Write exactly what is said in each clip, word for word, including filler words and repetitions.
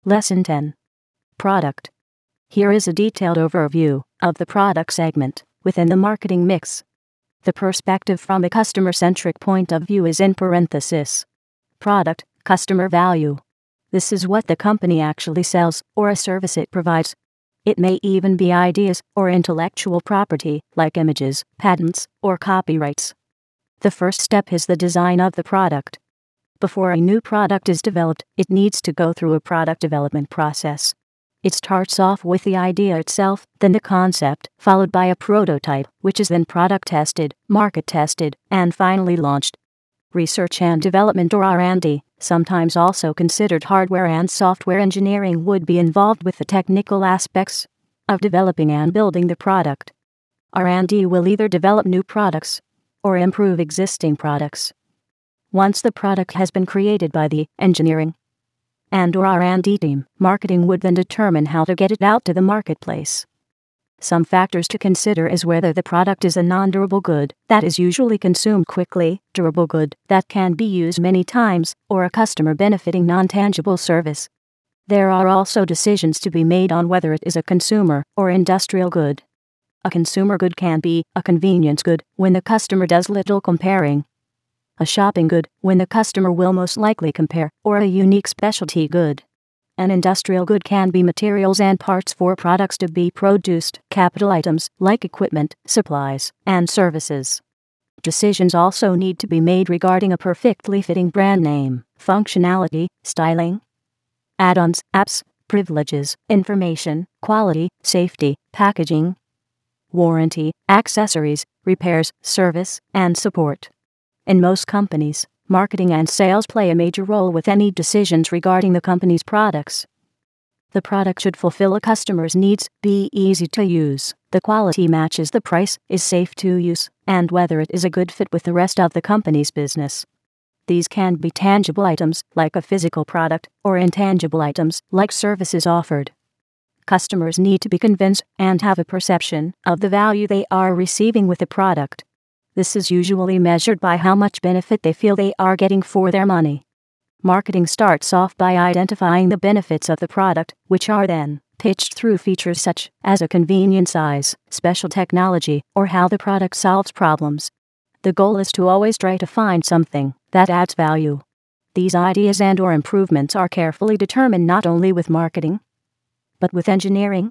Lesson ten. Product. Here is a detailed overview of the product segment within the marketing mix. The perspective from a customer-centric point of view is in parenthesis. Product, customer value. This is what the company actually sells or a service it provides. It may even be ideas or intellectual property like images, patents, or copyrights. The first step is the design of the product. Before a new product is developed, it needs to go through a product development process. It starts off with the idea itself, then the concept, followed by a prototype, which is then product tested, market tested, and finally launched. Research and development or R and D, sometimes also considered hardware and software engineering, would be involved with the technical aspects of developing and building the product. R and D will either develop new products or improve existing products. Once the product has been created by the engineering and or R and D team, marketing would then determine how to get it out to the marketplace. Some factors to consider is whether the product is a non-durable good that is usually consumed quickly, durable good that can be used many times, or a customer-benefiting non-tangible service. There are also decisions to be made on whether it is a consumer or industrial good. A consumer good can be a convenience good when the customer does little comparing, a shopping good when the customer will most likely compare, or a unique specialty good. An industrial good can be materials and parts for products to be produced, capital items like equipment, supplies, and services. Decisions also need to be made regarding a perfectly fitting brand name, functionality, styling, add-ons, apps, privileges, information, quality, safety, packaging, warranty, accessories, repairs, service, and support. In most companies, marketing and sales play a major role with any decisions regarding the company's products. The product should fulfill a customer's needs, be easy to use, the quality matches the price, is safe to use, and whether it is a good fit with the rest of the company's business. These can be tangible items, like a physical product, or intangible items, like services offered. Customers need to be convinced and have a perception of the value they are receiving with the product. This is usually measured by how much benefit they feel they are getting for their money. Marketing starts off by identifying the benefits of the product, which are then pitched through features such as a convenient size, special technology, or how the product solves problems. The goal is to always try to find something that adds value. These ideas and or improvements are carefully determined not only with marketing, but with engineering,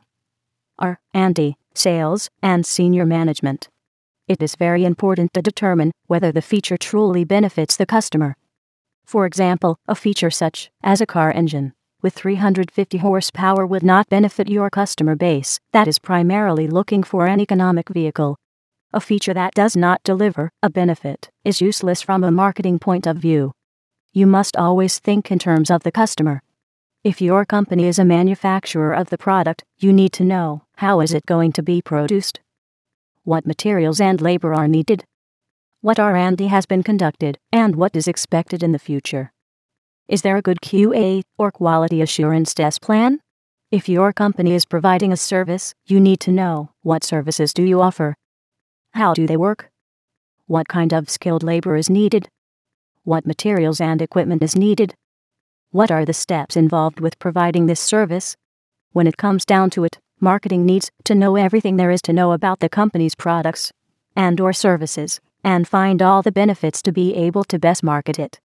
R and D, sales, and senior management. It is very important to determine whether the feature truly benefits the customer. For example, a feature such as a car engine with three hundred fifty horsepower would not benefit your customer base that is primarily looking for an economic vehicle. A feature that does not deliver a benefit is useless from a marketing point of view. You must always think in terms of the customer. If your company is a manufacturer of the product, you need to know how is it going to be produced. What materials and labor are needed? What R and D has been conducted, and what is expected in the future? Is there a good Q A or quality assurance test plan? If your company is providing a service, you need to know what services do you offer? How do they work? What kind of skilled labor is needed? What materials and equipment is needed? What are the steps involved with providing this service? When it comes down to it, marketing needs to know everything there is to know about the company's products and or services, and find all the benefits to be able to best market it.